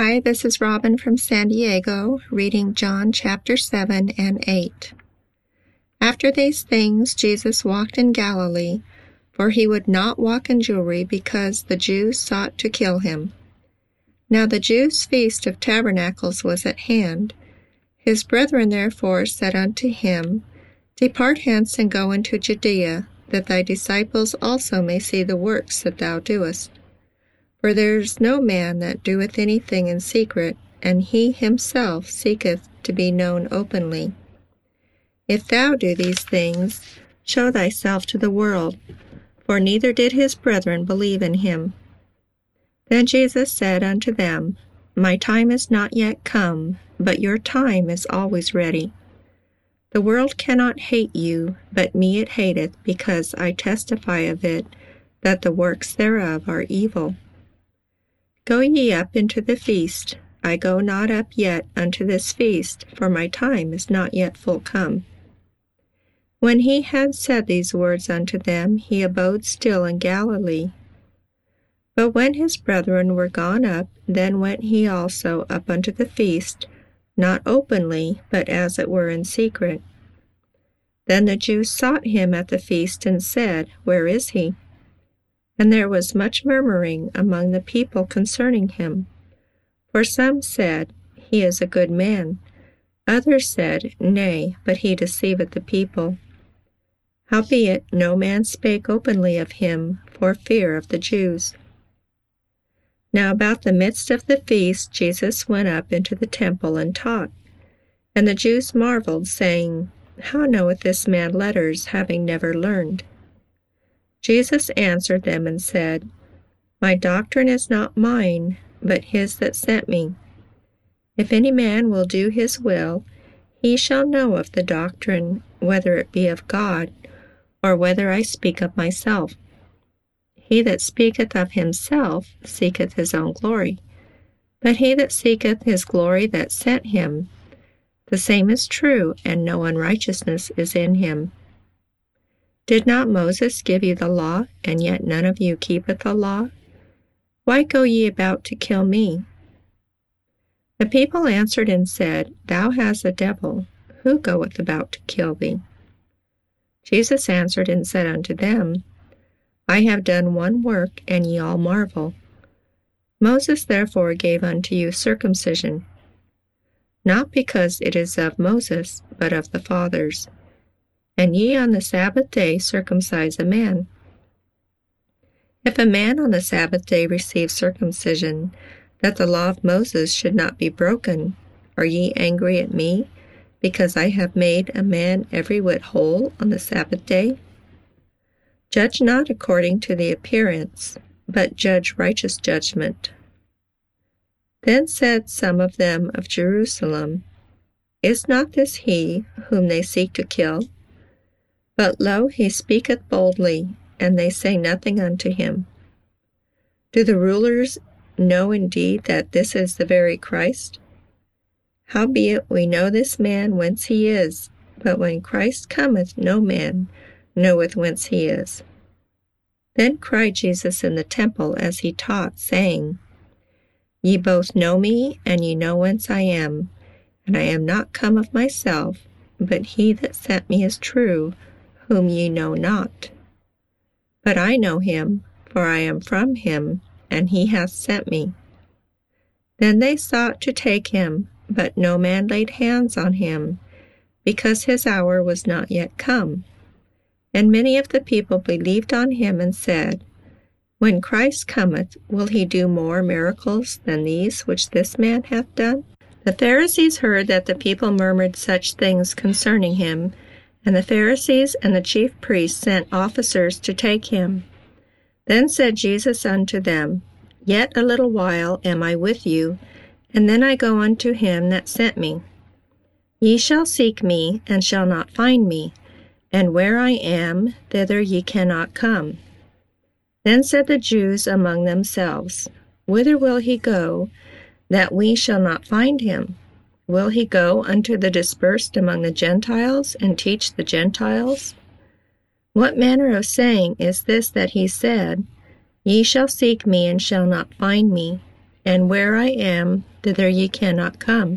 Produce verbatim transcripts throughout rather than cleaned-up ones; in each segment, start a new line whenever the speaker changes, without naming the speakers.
Hi, this is Robin from San Diego, reading John chapter seven and eight. After these things, Jesus walked in Galilee, for he would not walk in Jewry, because the Jews sought to kill him. Now the Jews' feast of tabernacles was at hand. His brethren therefore said unto him, Depart hence and go into Judea, that thy disciples also may see the works that thou doest. For there is no man that doeth anything in secret, and he himself seeketh to be known openly. If thou do these things, show thyself to the world, for neither did his brethren believe in him. Then Jesus said unto them, My time is not yet come, but your time is always ready. The world cannot hate you, but me it hateth, because I testify of it, that the works thereof are evil. Go ye up into the feast. I go not up yet unto this feast, for my time is not yet full come. When he had said these words unto them, he abode still in Galilee. But when his brethren were gone up, then went he also up unto the feast, not openly, but as it were in secret. Then the Jews sought him at the feast, and said, Where is he? And there was much murmuring among the people concerning him. For some said, He is a good man. Others said, Nay, but he deceiveth the people. Howbeit no man spake openly of him, for fear of the Jews. Now about the midst of the feast Jesus went up into the temple and taught. And the Jews marveled, saying, How knoweth this man letters, having never learned? Jesus answered them and said, My doctrine is not mine, but his that sent me. If any man will do his will, he shall know of the doctrine, whether it be of God, or whether I speak of myself. He that speaketh of himself seeketh his own glory, but he that seeketh his glory that sent him, the same is true, and no unrighteousness is in him. Did not Moses give you the law, and yet none of you keepeth the law? Why go ye about to kill me? The people answered and said, Thou hast a devil. Who goeth about to kill thee? Jesus answered and said unto them, I have done one work, and ye all marvel. Moses therefore gave unto you circumcision, not because it is of Moses, but of the fathers. And ye on the Sabbath day circumcise a man. If a man on the Sabbath day receive circumcision, that the law of Moses should not be broken, are ye angry at me, because I have made a man every whit whole on the Sabbath day? Judge not according to the appearance, but judge righteous judgment. Then said some of them of Jerusalem, Is not this he whom they seek to kill? But lo, he speaketh boldly, and they say nothing unto him. Do the rulers know indeed that this is the very Christ? Howbeit we know this man whence he is, but when Christ cometh no man knoweth whence he is. Then cried Jesus in the temple as he taught, saying, Ye both know me, and ye know whence I am, and I am not come of myself, but he that sent me is true, whom ye know not. But I know him, for I am from him, and he hath sent me. Then they sought to take him, but no man laid hands on him, because his hour was not yet come. And many of the people believed on him, and said, When Christ cometh, will he do more miracles than these which this man hath done? The Pharisees heard that the people murmured such things concerning him, and the Pharisees and the chief priests sent officers to take him. Then said Jesus unto them, Yet a little while am I with you, and then I go unto him that sent me. Ye shall seek me, and shall not find me, and where I am, thither ye cannot come. Then said the Jews among themselves, Whither will he go, that we shall not find him? Will he go unto the dispersed among the Gentiles, and teach the Gentiles? What manner of saying is this that he said, Ye shall seek me, and shall not find me? and where I am, thither ye cannot come.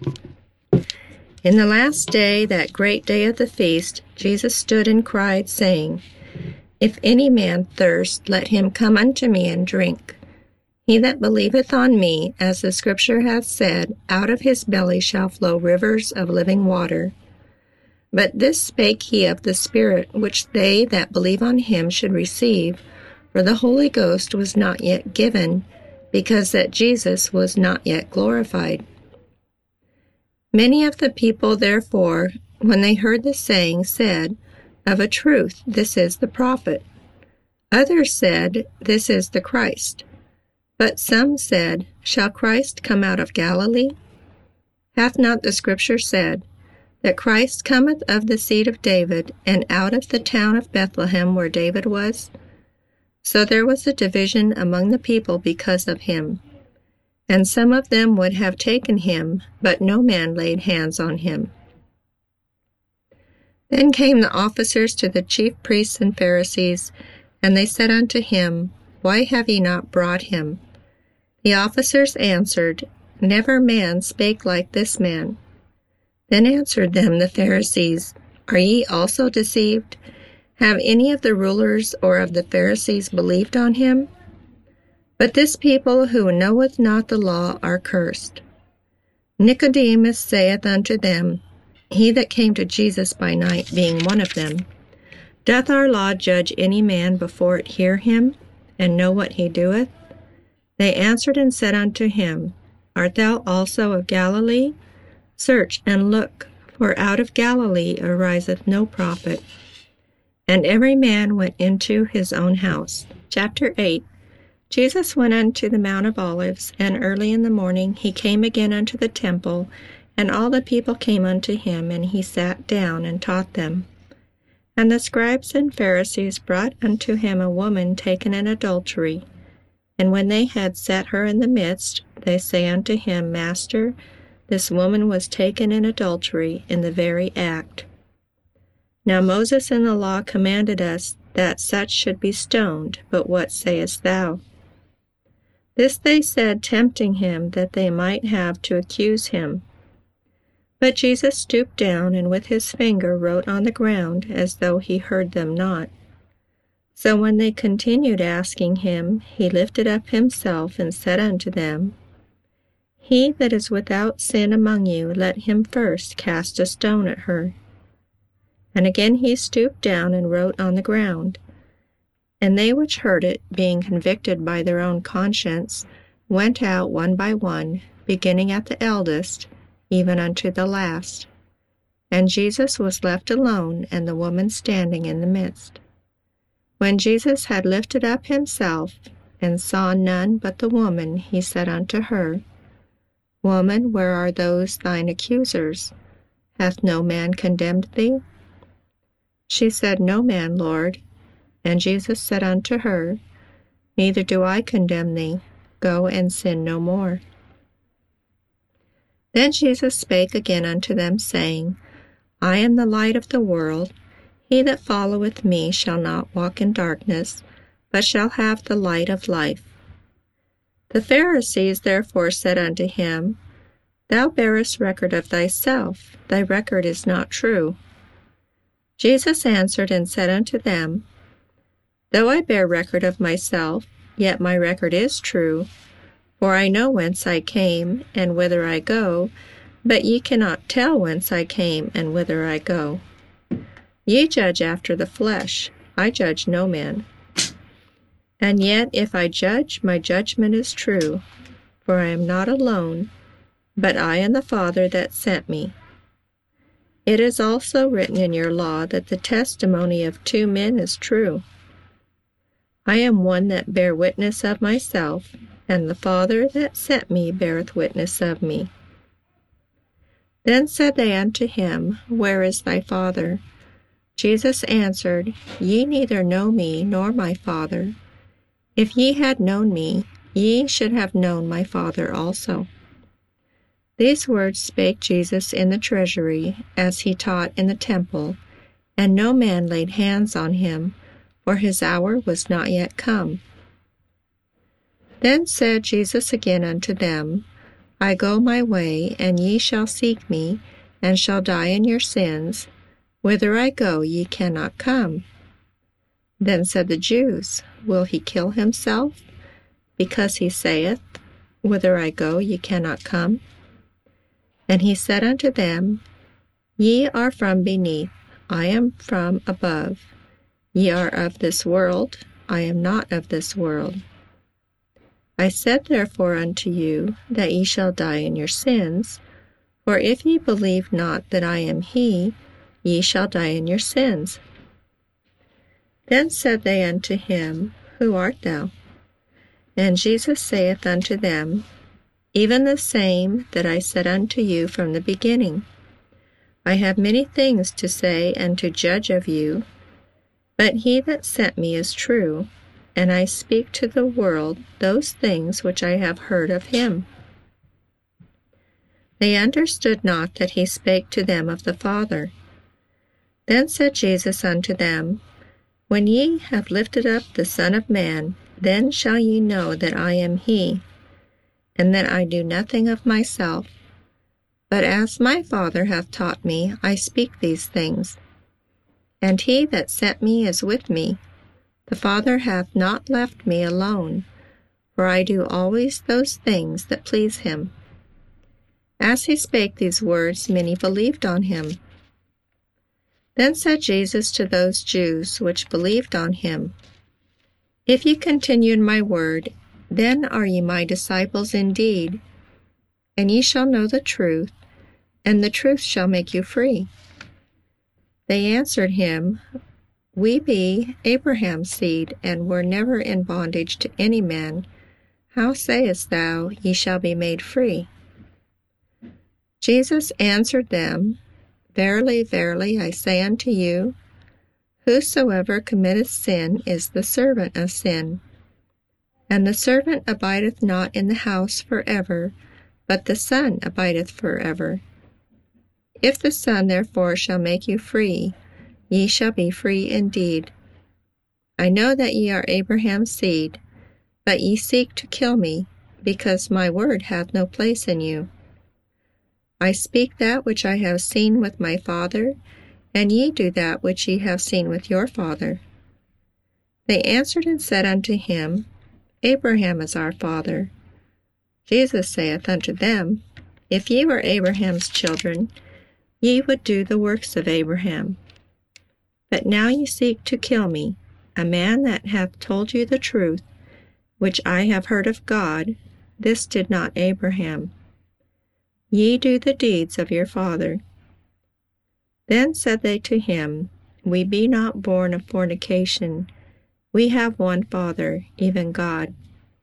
In the last day, that great day of the feast, Jesus stood and cried, saying, If any man thirst, let him come unto me and drink. He that believeth on me, as the Scripture hath said, out of his belly shall flow rivers of living water. But this spake he of the Spirit, which they that believe on him should receive, for the Holy Ghost was not yet given, because that Jesus was not yet glorified. Many of the people, therefore, when they heard the saying, said, Of a truth, this is the prophet. Others said, This is the Christ. But some said, Shall Christ come out of Galilee? Hath not the Scripture said, that Christ cometh of the seed of David, and out of the town of Bethlehem where David was? So there was a division among the people because of him. And some of them would have taken him, but no man laid hands on him. Then came the officers to the chief priests and Pharisees, and they said unto him, Why have ye not brought him? The officers answered, Never man spake like this man. Then answered them the Pharisees, Are ye also deceived? Have any of the rulers or of the Pharisees believed on him? But this people who knoweth not the law are cursed. Nicodemus saith unto them, He that came to Jesus by night, being one of them, Doth our law judge any man before it hear him, and know what he doeth? They answered and said unto him, Art thou also of Galilee? Search and look, for out of Galilee ariseth no prophet. And every man went into his own house. Chapter eight. Jesus went unto the Mount of Olives, and early in the morning he came again unto the temple, and all the people came unto him, and he sat down and taught them. And the scribes and Pharisees brought unto him a woman taken in adultery. And when they had set her in the midst, they say unto him, Master, this woman was taken in adultery in the very act. Now Moses in the law commanded us that such should be stoned, but what sayest thou? This they said, tempting him, that they might have to accuse him. But Jesus stooped down, and with his finger wrote on the ground, as though he heard them not. So when they continued asking him, he lifted up himself, and said unto them, He that is without sin among you, let him first cast a stone at her. And again he stooped down, and wrote on the ground. And they which heard it, being convicted by their own conscience, went out one by one, beginning at the eldest, even unto the last. And Jesus was left alone, and the woman standing in the midst. When Jesus had lifted up himself, and saw none but the woman, he said unto her, Woman, where are those thine accusers? Hath no man condemned thee? She said, No man, Lord. And Jesus said unto her, Neither do I condemn thee. Go and sin no more. Then Jesus spake again unto them, saying, I am the light of the world. He that followeth me shall not walk in darkness, but shall have the light of life. The Pharisees therefore said unto him, Thou bearest record of thyself, thy record is not true. Jesus answered and said unto them, Though I bear record of myself, yet my record is true, for I know whence I came, and whither I go, but ye cannot tell whence I came, and whither I go. Ye judge after the flesh, I judge no man. And yet if I judge, my judgment is true, for I am not alone, but I and the Father that sent me. It is also written in your law that the testimony of two men is true. I am one that bear witness of myself, and the Father that sent me beareth witness of me. Then said they unto him, Where is thy Father? Jesus answered, Ye neither know me nor my Father. If ye had known me, ye should have known my Father also. These words spake Jesus in the treasury, as he taught in the temple, and no man laid hands on him, for his hour was not yet come. Then said Jesus again unto them, I go my way, and ye shall seek me, and shall die in your sins. Whither I go, ye cannot come. Then said the Jews, Will he kill himself, because he saith, Whither I go, ye cannot come? And he said unto them, Ye are from beneath, I am from above. Ye are of this world, I am not of this world. I said therefore unto you, that ye shall die in your sins. For if ye believe not that I am he, ye shall die in your sins. Then said they unto him, Who art thou? And Jesus saith unto them, Even the same that I said unto you from the beginning. I have many things to say and to judge of you, but he that sent me is true, and I speak to the world those things which I have heard of him. They understood not that he spake to them of the Father. Then said Jesus unto them, When ye have lifted up the Son of Man, then shall ye know that I am he, and that I do nothing of myself, but as my Father hath taught me, I speak these things. And he that sent me is with me. The Father hath not left me alone, for I do always those things that please him. As he spake these words, many believed on him. Then said Jesus to those Jews which believed on him, If ye continue in my word, then are ye my disciples indeed, and ye shall know the truth, and the truth shall make you free. They answered him, We be Abraham's seed, and were never in bondage to any man. How sayest thou, Ye shall be made free? Jesus answered them, Verily, verily, I say unto you, Whosoever committeth sin is the servant of sin. And the servant abideth not in the house forever, but the Son abideth forever. If the Son therefore shall make you free, ye shall be free indeed. I know that ye are Abraham's seed, but ye seek to kill me, because my word hath no place in you. I speak that which I have seen with my Father, and ye do that which ye have seen with your father. They answered and said unto him, Abraham is our father. Jesus saith unto them, If ye were Abraham's children, ye would do the works of Abraham. But now ye seek to kill me, a man that hath told you the truth, which I have heard of God. This did not Abraham. Ye do the deeds of your father. Then said they to him, We be not born of fornication. We have one Father, even God.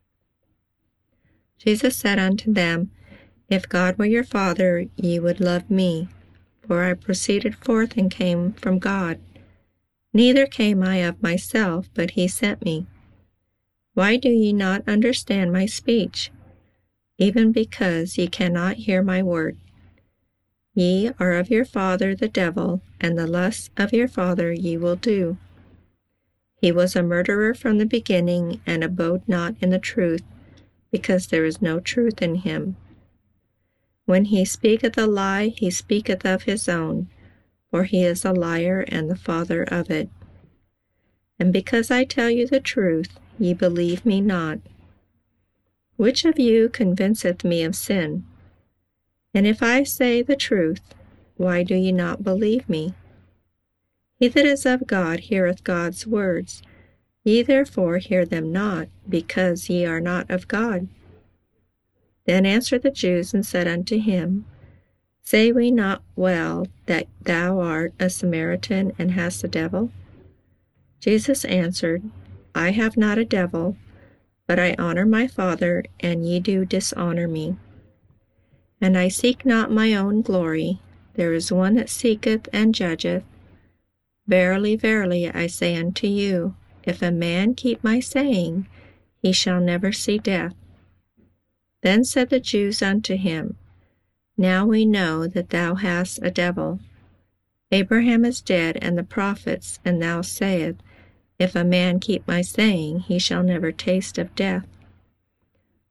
Jesus said unto them, If God were your Father, ye would love me, for I proceeded forth and came from God. Neither came I of myself, but he sent me. Why do ye not understand my speech? Even because ye cannot hear my word. Ye are of your father the devil, and the lusts of your father ye will do. He was a murderer from the beginning, and abode not in the truth, because there is no truth in him. When he speaketh a lie, he speaketh of his own, for he is a liar and the father of it. And because I tell you the truth, ye believe me not. Which of you convinceth me of sin? And if I say the truth, why do ye not believe me? He that is of God heareth God's words. Ye therefore hear them not, because ye are not of God. Then answered the Jews and said unto him, Say we not well that thou art a Samaritan and hast a devil? Jesus answered, I have not a devil, but I honor my Father, and ye do dishonor me. And I seek not my own glory. There is one that seeketh and judgeth. Verily, verily, I say unto you, if a man keep my saying, he shall never see death. Then said the Jews unto him, Now we know that thou hast a devil. Abraham is dead, and the prophets, and thou sayest, If a man keep my saying, he shall never taste of death.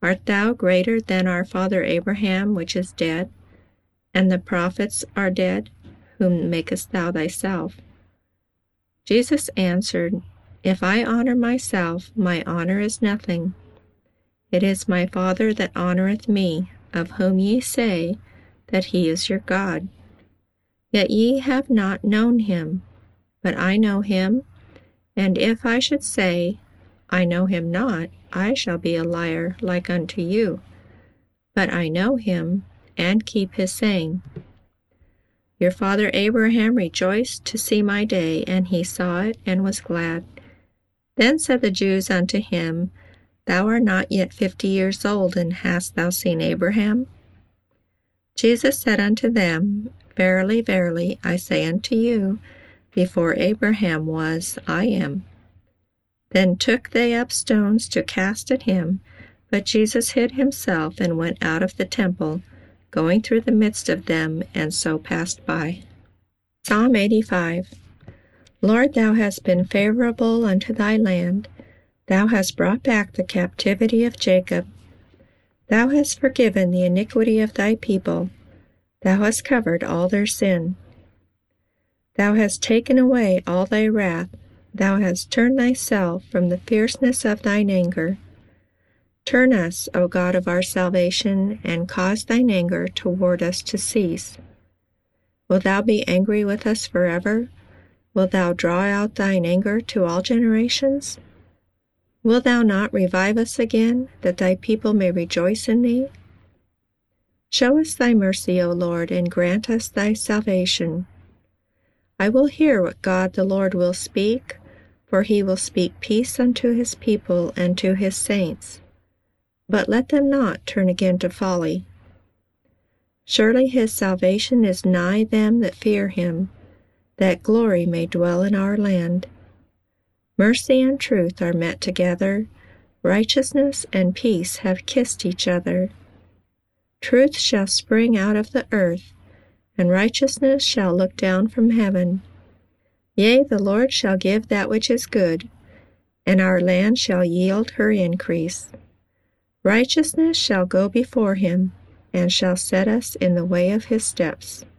Art thou greater than our father Abraham, which is dead? And the prophets are dead. Whom makest thou thyself? Jesus answered, If I honor myself, my honor is nothing. It is my Father that honoreth me, of whom ye say that he is your God. Yet ye have not known him, but I know him, and if I should say, I know him not, I shall be a liar like unto you. But I know him, and keep his saying. Your father Abraham rejoiced to see my day, and he saw it, and was glad. Then said the Jews unto him, Thou art not yet fifty years old, and hast thou seen Abraham? Jesus said unto them, Verily, verily, I say unto you, before Abraham was, I am. Then took they up stones to cast at him, but Jesus hid himself, and went out of the temple, going through the midst of them, and so passed by. Psalm eighty-five. Lord, thou hast been favorable unto thy land. Thou hast brought back the captivity of Jacob. Thou hast forgiven the iniquity of thy people. Thou hast covered all their sin. Thou hast taken away all thy wrath. Thou hast turned thyself from the fierceness of thine anger. Turn us, O God of our salvation, and cause thine anger toward us to cease. Wilt thou be angry with us forever? Wilt thou draw out thine anger to all generations? Wilt thou not revive us again, that thy people may rejoice in thee? Show us thy mercy, O Lord, and grant us thy salvation. I will hear what God the Lord will speak, for he will speak peace unto his people and to his saints. But let them not turn again to folly. Surely his salvation is nigh them that fear him, that glory may dwell in our land. Mercy and truth are met together, righteousness and peace have kissed each other. Truth shall spring out of the earth, and righteousness shall look down from heaven. Yea, the Lord shall give that which is good, and our land shall yield her increase. Righteousness shall go before him, and shall set us in the way of his steps.